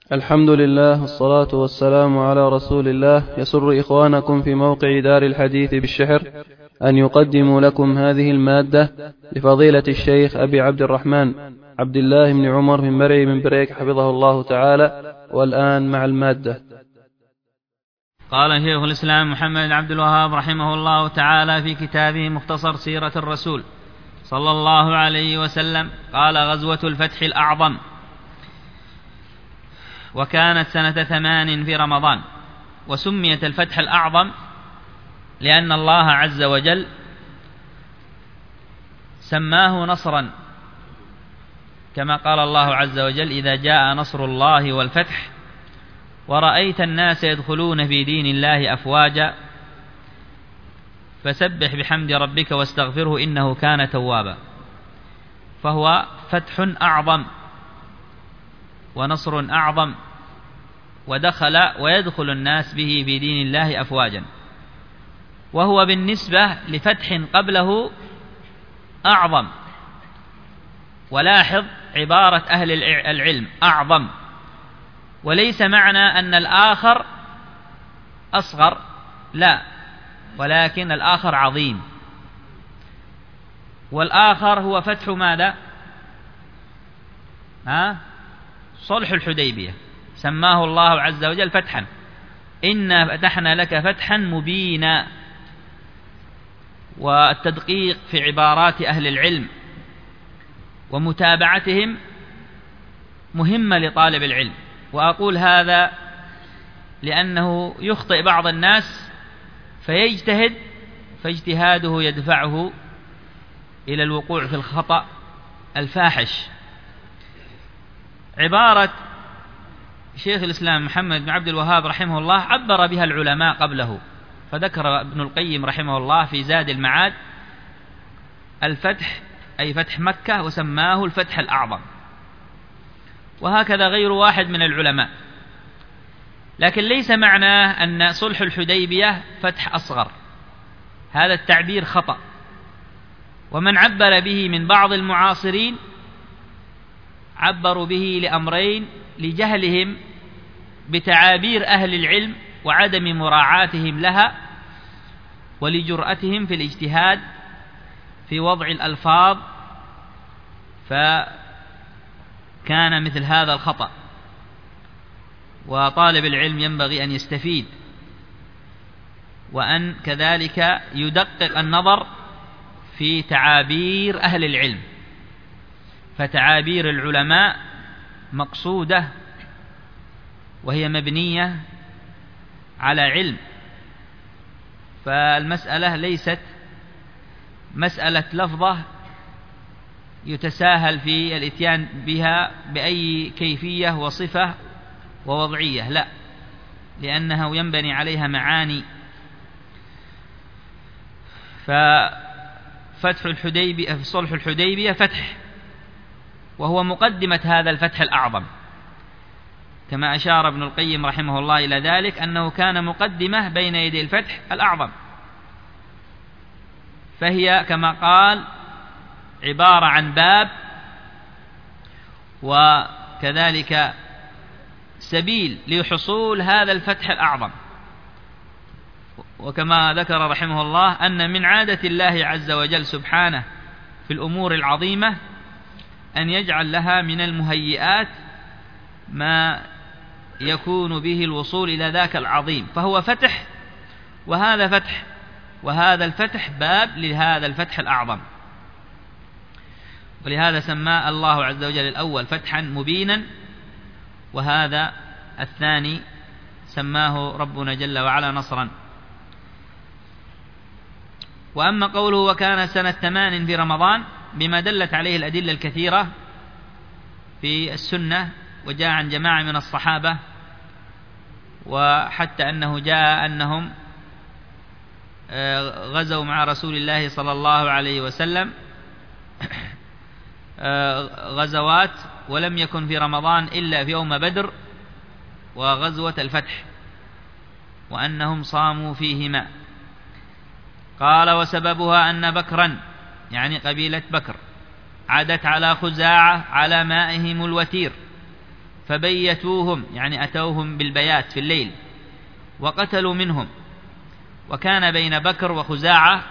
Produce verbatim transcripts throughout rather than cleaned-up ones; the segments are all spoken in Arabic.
الحمد لله والصلاة والسلام على رسول الله. يسر إخوانكم في موقع دار الحديث بالشحر أن يقدموا لكم هذه المادة لفضيلة الشيخ أبي عبد الرحمن عبد الله بن عمر بن مرعي بن بريك حفظه الله تعالى. والآن مع المادة. قال شيخ الإسلام محمد بن عبد الوهاب رحمه الله تعالى في كتابه مختصر سيرة الرسول صلى الله عليه وسلم، قال: غزوة الفتح الأعظم، وكانت سنة ثمان في رمضان. وسميت الفتح الأعظم لأن الله عز وجل سماه نصرا، كما قال الله عز وجل: إذا جاء نصر الله والفتح ورأيت الناس يدخلون في دين الله أفواجا فسبح بحمد ربك واستغفره إنه كان توابا. فهو فتح أعظم ونصر أعظم، ودخل ويدخل الناس به في دين الله أفواجا، وهو بالنسبة لفتح قبله أعظم. ولاحظ عبارة أهل العلم أعظم، وليس معنى أن الآخر أصغر، لا، ولكن الآخر عظيم. والآخر هو فتح ماذا؟ ها؟ صلح الحديبية، سماه الله عز وجل فتحا: إنا فتحنا لك فتحا مبينا. والتدقيق في عبارات أهل العلم ومتابعتهم مهمة لطالب العلم. وأقول هذا لأنه يخطئ بعض الناس فيجتهد، فاجتهاده يدفعه إلى الوقوع في الخطأ الفاحش. عبارة شيخ الإسلام محمد بن عبد الوهاب رحمه الله عبر بها العلماء قبله، فذكر ابن القيم رحمه الله في زاد المعاد الفتح أي فتح مكة، وسماه الفتح الأعظم، وهكذا غير واحد من العلماء. لكن ليس معناه أن صلح الحديبية فتح أصغر، هذا التعبير خطأ. ومن عبر به من بعض المعاصرين عبروا به لأمرين: لجهلهم بتعابير أهل العلم وعدم مراعاتهم لها، ولجرأتهم في الاجتهاد في وضع الألفاظ، فكان مثل هذا الخطأ. وطالب العلم ينبغي أن يستفيد، وأن كذلك يدقق النظر في تعابير أهل العلم، فتعابير العلماء مقصودة وهي مبنية على علم. فالمسألة ليست مسألة لفظة يتساهل في الاتيان بها بأي كيفية وصفة ووضعية، لا، لأنه ينبني عليها معاني. ففتح الحديبية، صلح الحديبية فتح، وهو مقدمة هذا الفتح الأعظم، كما أشار ابن القيم رحمه الله إلى ذلك أنه كان مقدمة بين يدي الفتح الأعظم. فهي كما قال عبارة عن باب، وكذلك سبيل لحصول هذا الفتح الأعظم. وكما ذكر رحمه الله أن من عادة الله عز وجل سبحانه في الأمور العظيمة أن يجعل لها من المهيئات ما يكون به الوصول إلى ذاك العظيم، فهو فتح وهذا فتح، وهذا الفتح باب لهذا الفتح الأعظم. ولهذا سماه الله عز وجل الأول فتحا مبينا، وهذا الثاني سماه ربنا جل وعلا نصرا. وأما قوله وكان سنة ثمان في رمضان بما دلت عليه الأدلة الكثيرة في السنة، وجاء عن جماعة من الصحابة، وحتى أنه جاء أنهم غزوا مع رسول الله صلى الله عليه وسلم غزوات، ولم يكن في رمضان إلا في يوم بدر وغزوة الفتح، وأنهم صاموا فيهما. قال: وسببها أن بكرا، يعني قبيلة بكر، عادت على خزاعة على مائهم الوتير، فبيتوهم يعني أتوهم بالبيات في الليل وقتلوا منهم. وكان بين بكر وخزاعة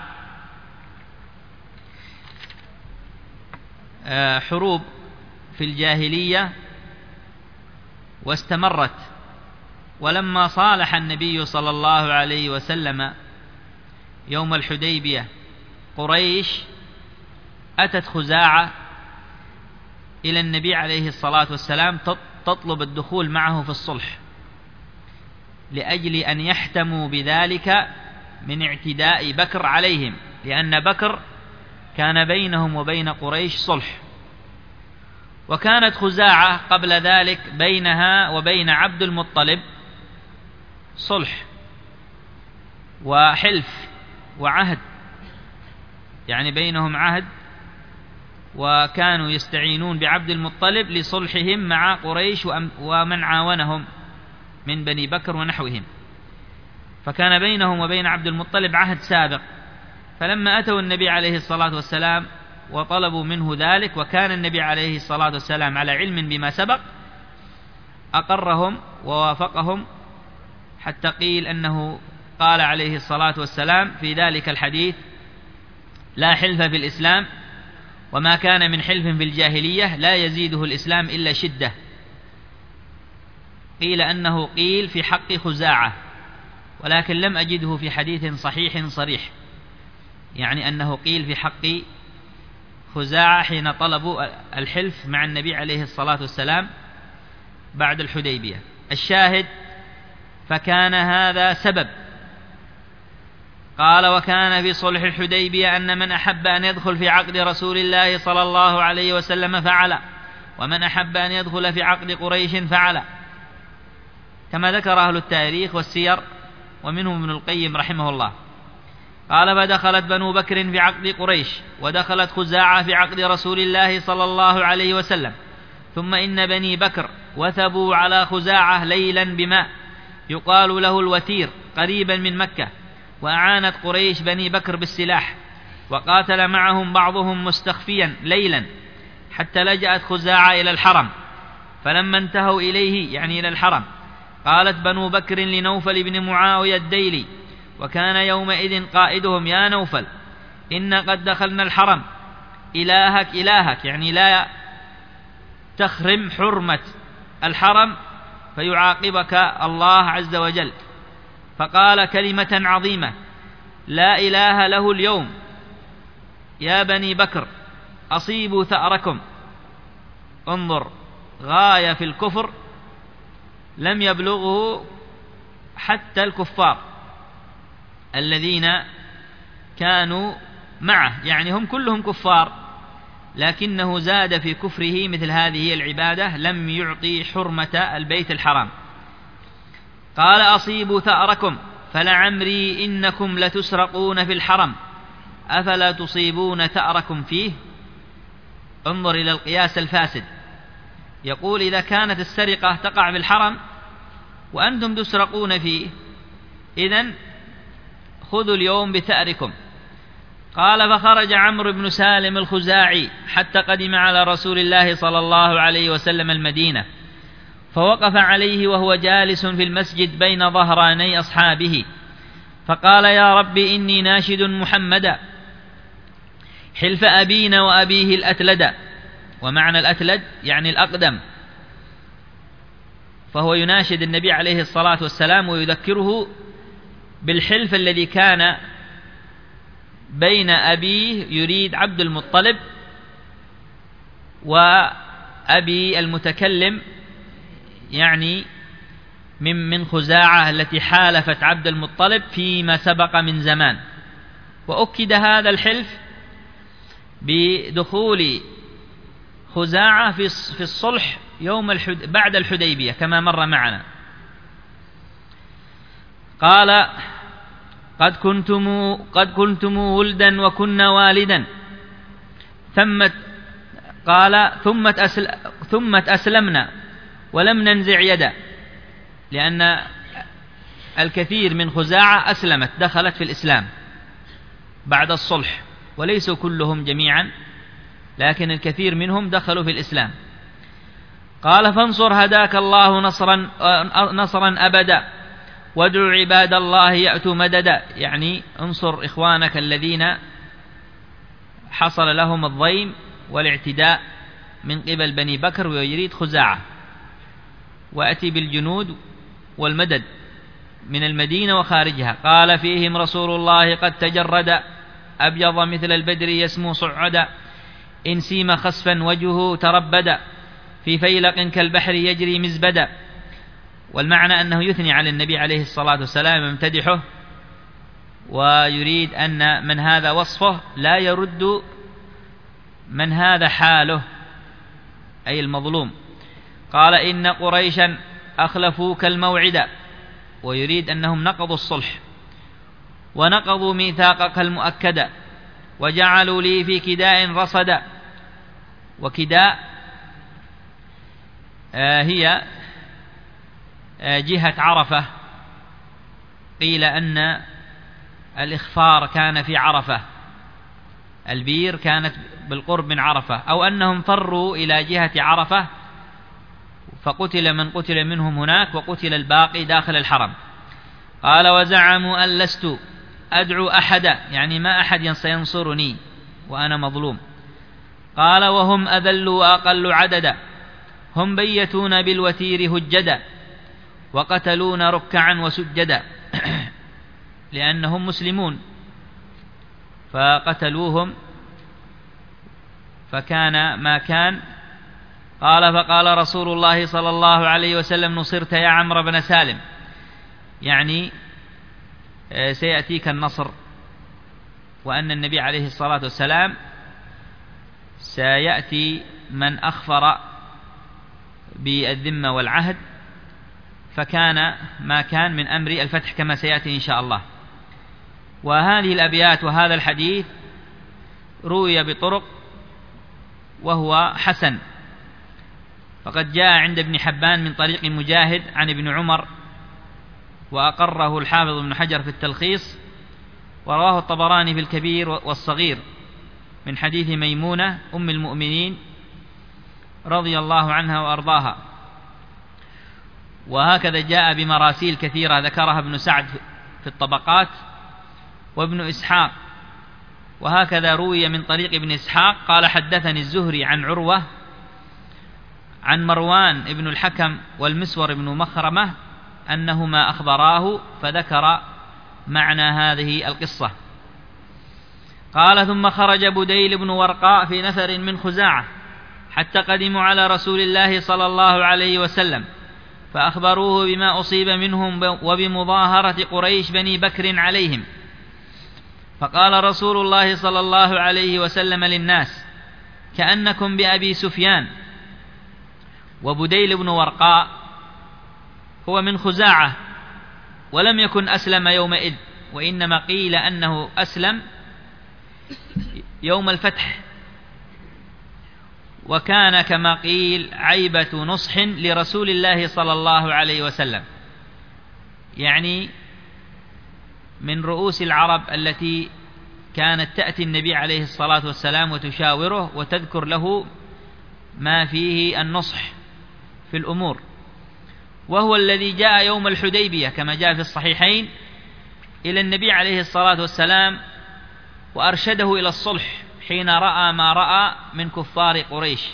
حروب في الجاهلية واستمرت. ولما صالح النبي صلى الله عليه وسلم يوم الحديبية قريش، أتت خزاعة إلى النبي عليه الصلاة والسلام تطلب الدخول معه في الصلح لأجل أن يحتموا بذلك من اعتداء بكر عليهم، لأن بكر كان بينهم وبين قريش صلح. وكانت خزاعة قبل ذلك بينها وبين عبد المطلب صلح وحلف وعهد، يعني بينهم عهد، وكانوا يستعينون بعبد المطلب لصلحهم مع قريش ومن عاونهم من بني بكر ونحوهم، فكان بينهم وبين عبد المطلب عهد سابق. فلما أتوا النبي عليه الصلاة والسلام وطلبوا منه ذلك، وكان النبي عليه الصلاة والسلام على علم بما سبق، أقرهم ووافقهم، حتى قيل أنه قال عليه الصلاة والسلام في ذلك الحديث: لا حلف في الإسلام، وما كان من حلف في الجاهلية لا يزيده الإسلام إلا شدة. قيل أنه قيل في حق خزاعة، ولكن لم أجده في حديث صحيح صريح، يعني أنه قيل في حق خزاعة حين طلبوا الحلف مع النبي عليه الصلاة والسلام بعد الحديبية. الشاهد: فكان هذا سبب. قال: وكان في صلح الحديبية أن من أحب أن يدخل في عقد رسول الله صلى الله عليه وسلم فعل، ومن أحب أن يدخل في عقد قريش فعل، كما ذكر أهل التاريخ والسير ومنهم ابن القيم رحمه الله. قال: فدخلت بنو بكر في عقد قريش، ودخلت خزاعة في عقد رسول الله صلى الله عليه وسلم. ثم إن بني بكر وثبوا على خزاعة ليلا بماء يقال له الوتير قريبا من مكة، وأعانت قريش بني بكر بالسلاح، وقاتل معهم بعضهم مستخفيا ليلا حتى لجأت خزاعة إلى الحرم. فلما انتهوا إليه يعني إلى الحرم، قالت بنو بكر لنوفل بن معاوية الديلي، وكان يومئذ قائدهم: يا نوفل، إن قد دخلنا الحرم، إلهك إلهك، يعني لا تخرم حرمة الحرم فيعاقبك الله عز وجل. فقال كلمة عظيمة: لا إله له اليوم، يا بني بكر أصيبوا ثأركم. انظر، غاية في الكفر لم يبلغه حتى الكفار الذين كانوا معه، يعني هم كلهم كفار، لكنه زاد في كفره مثل هذه العبادة، لم يعطي حرمة البيت الحرام. قال: أصيبوا ثأركم فلعمري إنكم لتسرقون في الحرم، أفلا تصيبون ثأركم فيه. انظر إلى القياس الفاسد، يقول إذا كانت السرقة تقع في الحرم وأنتم تسرقون فيه، إذن خذوا اليوم بثأركم. قال: فخرج عمرو بن سالم الخزاعي حتى قدم على رسول الله صلى الله عليه وسلم المدينة، فوقف عليه وهو جالس في المسجد بين ظهراني أصحابه، فقال: يا رب إني ناشد محمدا حلف أبينا وأبيه الأتلد. ومعنى الأتلد يعني الأقدم، فهو يناشد النبي عليه الصلاة والسلام ويذكره بالحلف الذي كان بين أبيه يريد عبد المطلب وأبي المتكلم، يعني من من خزاعة التي حالفت عبد المطلب فيما سبق من زمان. وأكد هذا الحلف بدخول خزاعة في الصلح يوم الحد بعد الحديبية كما مر معنا. قال: قد كنتم قد كنتم ولدا وكنا والدا، ثم قال ثم أسل ثم أسلمنا ولم ننزع يدا، لأن الكثير من خزاعة أسلمت، دخلت في الإسلام بعد الصلح، وليسوا كلهم جميعا، لكن الكثير منهم دخلوا في الإسلام. قال فانصر هداك الله نصرا, نصرا أبدا وادعو عباد الله يأتوا مددا، يعني انصر إخوانك الذين حصل لهم الضيم والاعتداء من قبل بني بكر ويريد خزاعة، وأتي بالجنود والمدد من المدينة وخارجها. قال فيهم رسول الله قد تجرد أبيض مثل البدر يسمو صعدا، إن سيم خسفا وجهه تربدا، في فيلق كالبحر يجري مزبدا. والمعنى أنه يثني على النبي عليه الصلاة والسلام يمتدحه، ويريد أن من هذا وصفه لا يرد من هذا حاله، أي المظلوم. قال إن قريشا أخلفوك الموعد، ويريد أنهم نقضوا الصلح ونقضوا ميثاقك المؤكد، وجعلوا لي في كداء رصدا. وكداء آه هي آه جهة عرفة، قيل أن الإخفار كان في عرفة، البير كانت بالقرب من عرفة، أو أنهم فروا إلى جهة عرفة فقتل من قتل منهم هناك وقتل الباقي داخل الحرم. قال وزعموا أن لست أدعو أحدا، يعني ما أحد سينصرني وأنا مظلوم. قال وهم أذل وأقل عددا، هم بيتون بالوتير هجدا، وقتلون ركعا وسجدا، لأنهم مسلمون فقتلوهم فكان ما كان. قال فقال رسول الله صلى الله عليه وسلم نصرت يا عمرو بن سالم، يعني سيأتيك النصر، وأن النبي عليه الصلاة والسلام سيأتي من أخفر بالذمة والعهد، فكان ما كان من أمر الفتح كما سيأتي إن شاء الله. وهذه الأبيات وهذا الحديث روي بطرق وهو حسن، فقد جاء عند ابن حبان من طريق مجاهد عن ابن عمر، وأقره الحافظ ابن حجر في التلخيص، ورواه الطبراني في الكبير والصغير من حديث ميمونة أم المؤمنين رضي الله عنها وأرضاها. وهكذا جاء بمراسيل كثيرة ذكرها ابن سعد في الطبقات وابن إسحاق. وهكذا روي من طريق ابن إسحاق قال حدثني الزهري عن عروة عن مروان ابن الحكم والمسور ابن مخرمة أنهما أخبراه، فذكر معنى هذه القصة. قال ثم خرج بديل بن ورقاء في نفر من خزاعة حتى قدموا على رسول الله صلى الله عليه وسلم، فأخبروه بما أصيب منهم وبمظاهرة قريش بني بكر عليهم. فقال رسول الله صلى الله عليه وسلم للناس كأنكم بأبي سفيان. وبديل بن ورقاء هو من خزاعة ولم يكن أسلم يومئذ، وإنما قيل أنه أسلم يوم الفتح، وكان كما قيل عيبة نصح لرسول الله صلى الله عليه وسلم، يعني من رؤوس العرب التي كانت تأتي النبي عليه الصلاة والسلام وتشاوره وتذكر له ما فيه النصح في الأمور. وهو الذي جاء يوم الحديبية كما جاء في الصحيحين إلى النبي عليه الصلاة والسلام وأرشده إلى الصلح حين رأى ما رأى من كفار قريش،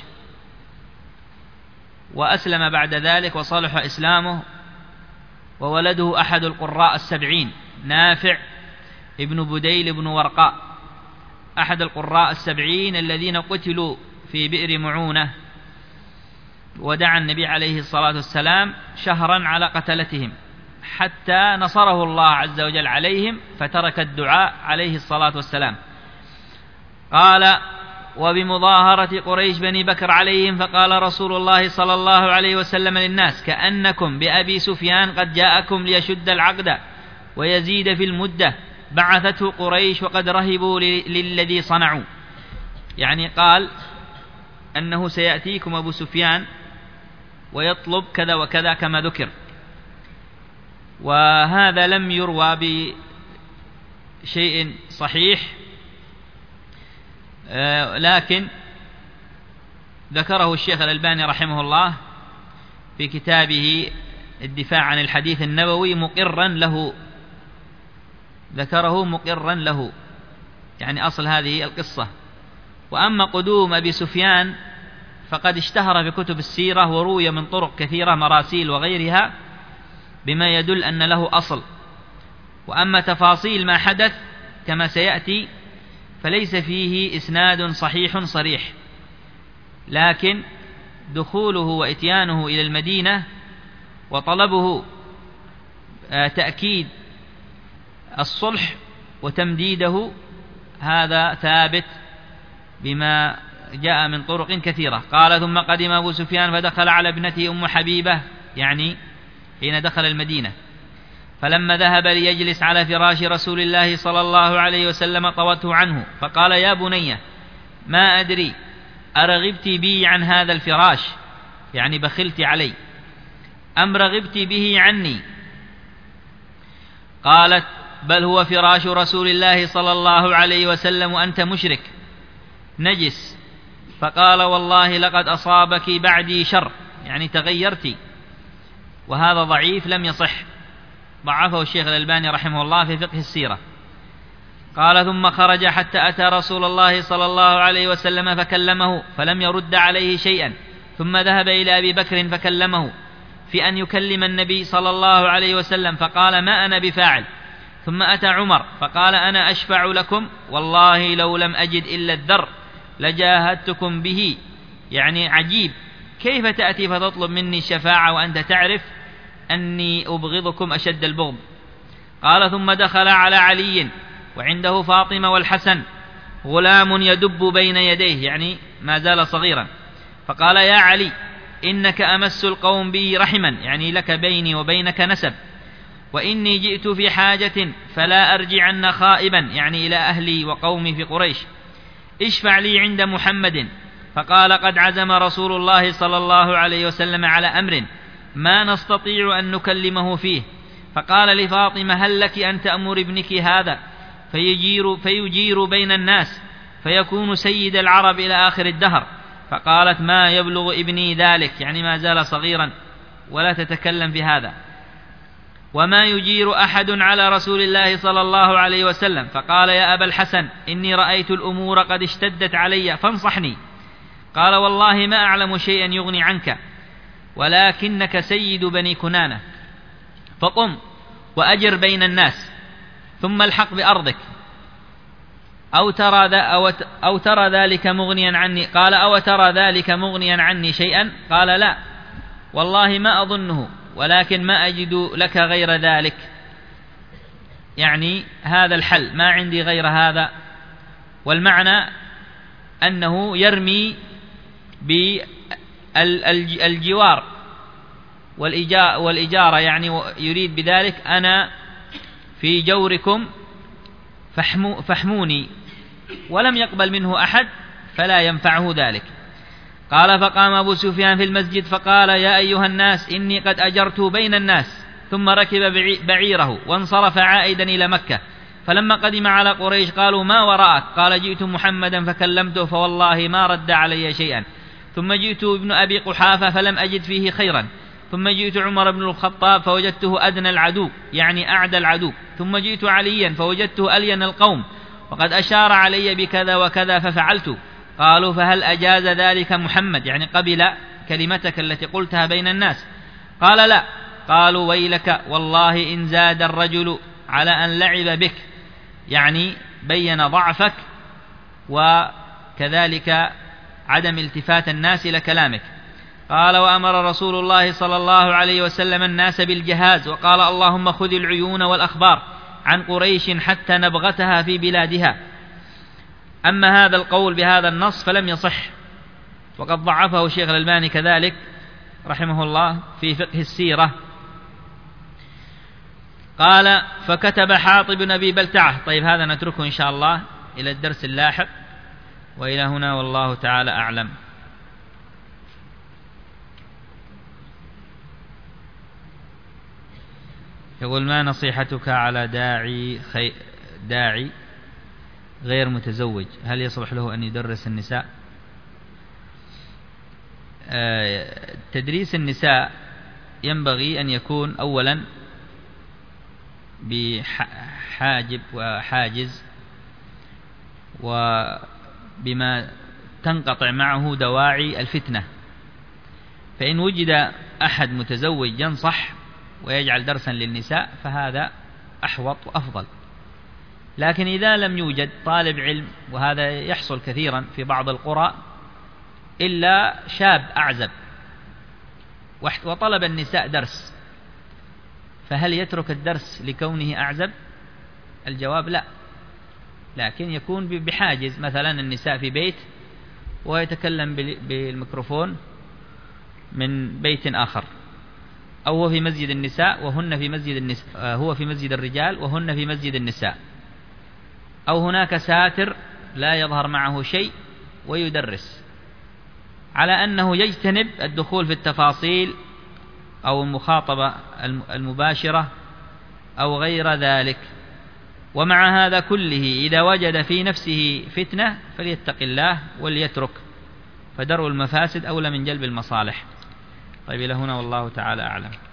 وأسلم بعد ذلك وصلح إسلامه، وولده أحد القراء السبعين نافع ابن بديل بن ورقاء، أحد القراء السبعين الذين قتلوا في بئر معونة، ودعا النبي عليه الصلاة والسلام شهرا على قتلتهم حتى نصره الله عز وجل عليهم فترك الدعاء عليه الصلاة والسلام. قال وبمظاهرة قريش بني بكر عليهم، فقال رسول الله صلى الله عليه وسلم للناس كأنكم بأبي سفيان قد جاءكم ليشد العقد ويزيد في المدة، بعثته قريش وقد رهبوا للذي صنعوا، يعني قال أنه سيأتيكم أبو سفيان ويطلب كذا وكذا كما ذكر. وهذا لم يروى بشيء صحيح، لكن ذكره الشيخ الألباني رحمه الله في كتابه الدفاع عن الحديث النبوي مقرا له، ذكره مقرا له، يعني أصل هذه القصة. وأما قدوم أبي سفيان فقد اشتهر في كتب السيرة وروي من طرق كثيرة مراسيل وغيرها بما يدل أن له أصل. وأما تفاصيل ما حدث كما سيأتي فليس فيه إسناد صحيح صريح، لكن دخوله وإتيانه إلى المدينة وطلبه تأكيد الصلح وتمديده هذا ثابت بما جاء من طرق كثيرة. قال ثم قدم أبو سفيان فدخل على ابنته أم حبيبة، يعني حين دخل المدينة، فلما ذهب ليجلس على فراش رسول الله صلى الله عليه وسلم طوته عنه فقال يا بني ما أدري أرغبت بي عن هذا الفراش، يعني بخلت علي، أم رغبت به عني؟ قالت بل هو فراش رسول الله صلى الله عليه وسلم وأنت مشرك نجس. فقال والله لقد أصابك بعدي شر، يعني تغيرت. وهذا ضعيف لم يصح، ضعفه الشيخ الألباني رحمه الله في فقه السيرة. قال ثم خرج حتى أتى رسول الله صلى الله عليه وسلم فكلمه فلم يرد عليه شيئا، ثم ذهب إلى أبي بكر فكلمه في أن يكلم النبي صلى الله عليه وسلم فقال ما أنا بفاعل. ثم أتى عمر فقال أنا أشفع لكم، والله لو لم أجد إلا الذر لجاهدتكم به، يعني عجيب كيف تأتي فتطلب مني الشفاعة وأنت تعرف أني أبغضكم أشد البغض. قال ثم دخل على علي وعنده فاطمة والحسن غلام يدب بين يديه، يعني ما زال صغيرا، فقال يا علي إنك أمس القوم بي رحما، يعني لك بيني وبينك نسب، وإني جئت في حاجة فلا أرجعن خائبا، يعني إلى أهلي وقومي في قريش، اشفع لي عند محمد. فقال قد عزم رسول الله صلى الله عليه وسلم على أمر ما نستطيع أن نكلمه فيه. فقال لفاطمة هل لك أن تأمر ابنك هذا فيجير, فيجير بين الناس فيكون سيد العرب إلى آخر الدهر؟ فقالت ما يبلغ ابني ذلك، يعني ما زال صغيرا ولا تتكلم في هذا، وما يجير أحد على رسول الله صلى الله عليه وسلم. فقال يا أبا الحسن إني رأيت الأمور قد اشتدت علي فانصحني. قال والله ما أعلم شيئا يغني عنك، ولكنك سيد بني كنانة، فقم وأجر بين الناس ثم الحق بأرضك، أو ترى, أو, أو ترى ذلك مغنيا عني؟ قال أو ترى ذلك مغنيا عني شيئا؟ قال لا والله ما أظنه، ولكن ما أجد لك غير ذلك، يعني هذا الحل ما عندي غير هذا. والمعنى أنه يرمي بالجوار والإجارة، يعني يريد بذلك أنا في جوركم فاحموني، ولم يقبل منه أحد فلا ينفعه ذلك. قال فقام أبو سفيان في المسجد فقال يا أيها الناس إني قد أجرت بين الناس، ثم ركب بعيره وانصرف عائدا إلى مكة. فلما قدم على قريش قالوا ما وراءك؟ قال جئت محمدا فكلمته فوالله ما رد علي شيئا، ثم جئت ابن أبي قحافة فلم أجد فيه خيرا، ثم جئت عمر بن الخطاب فوجدته أدنى العدو، يعني أعدى العدو، ثم جئت عليا فوجدته ألين القوم وقد أشار علي بكذا وكذا ففعلت. قالوا فهل أجاز ذلك محمد؟ يعني قبل كلمتك التي قلتها بين الناس؟ قال لا. قالوا ويلك والله إن زاد الرجل على أن لعب بك، يعني بين ضعفك وكذلك عدم التفات الناس إلى كلامك. قال وأمر رسول الله صلى الله عليه وسلم الناس بالجهاز، وقال اللهم خذ العيون والأخبار عن قريش حتى نبغتها في بلادها. أما هذا القول بهذا النص فلم يصح، وقد ضعفه الشيخ الألباني كذلك رحمه الله في فقه السيرة. قال فكتب حاطب بن أبي بلتعة. طيب هذا نتركه إن شاء الله إلى الدرس اللاحق، وإلى هنا والله تعالى أعلم. يقول ما نصيحتك على داعي خي... داعي غير متزوج، هل يصلح له أن يدرس النساء؟ آه... تدريس النساء ينبغي أن يكون أولا بحاجب وحاجز، وبما تنقطع معه دواعي الفتنة. فإن وجد أحد متزوج ينصح ويجعل درسا للنساء فهذا أحوط وأفضل. لكن إذا لم يوجد طالب علم، وهذا يحصل كثيرا في بعض القرى، إلا شاب أعزب وطلب النساء درس، فهل يترك الدرس لكونه أعزب؟ الجواب لا، لكن يكون بحاجز، مثلا النساء في بيت ويتكلم بالميكروفون من بيت آخر، أو هو في مسجد النساء وهن في مسجد النساء، هو في مسجد الرجال وهن في مسجد النساء، أو هناك ساتر لا يظهر معه شيء ويدرس، على أنه يجتنب الدخول في التفاصيل أو المخاطبة المباشرة أو غير ذلك. ومع هذا كله إذا وجد في نفسه فتنة فليتق الله وليترك، فدرء المفاسد أولى من جلب المصالح. طيب إلى هنا والله تعالى أعلم.